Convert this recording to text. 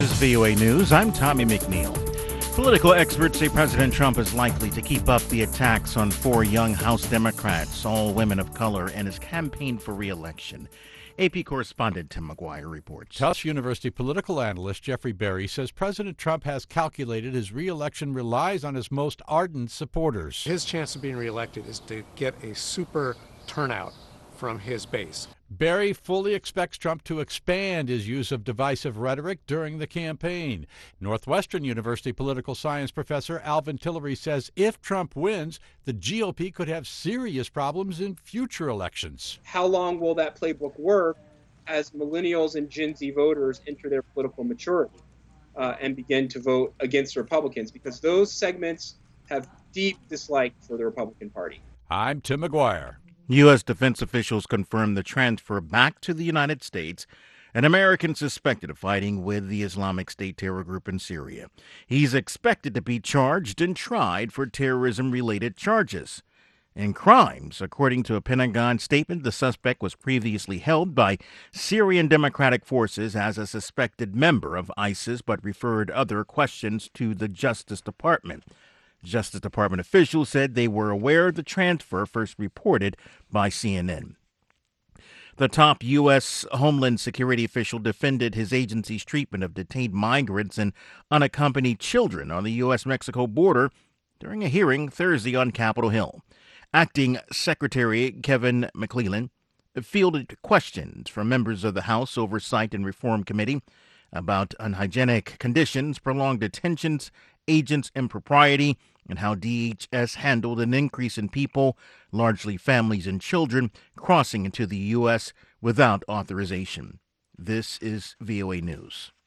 This is VOA News. I'm Tommy McNeil. Political experts say President Trump is likely to keep up the attacks on four young House Democrats, all women of color, in his campaign for re-election. AP correspondent Tim McGuire reports. Tufts University political analyst Jeffrey Berry says President Trump has calculated his re-election relies on his most ardent supporters. His chance of being reelected is to get a super turnout from his base. Berry fully expects Trump to expand his use of divisive rhetoric during the campaign. Northwestern University political science professor Alvin Tillery says if Trump wins, the GOP could have serious problems in future elections. How long will that playbook work as millennials and Gen Z voters enter their political maturity and begin to vote against Republicans? Because those segments have deep dislike for the Republican Party. I'm Tim McGuire. U.S. defense officials confirmed the transfer back to the United States an American suspected of fighting with the Islamic State terror group in Syria. He's expected to be charged and tried for terrorism-related charges and crimes. According to a Pentagon statement, the suspect was previously held by Syrian Democratic Forces as a suspected member of ISIS, but referred other questions to the Justice Department. Justice Department officials said they were aware of the transfer, first reported by CNN. The top U.S. Homeland Security official defended his agency's treatment of detained migrants and unaccompanied children on the U.S.-Mexico border during a hearing Thursday on Capitol Hill. Acting Secretary Kevin McClellan fielded questions from members of the House Oversight and Reform Committee about unhygienic conditions, prolonged detentions, agents' impropriety, and how DHS handled an increase in people, largely families and children, crossing into the U.S. without authorization. This is VOA News.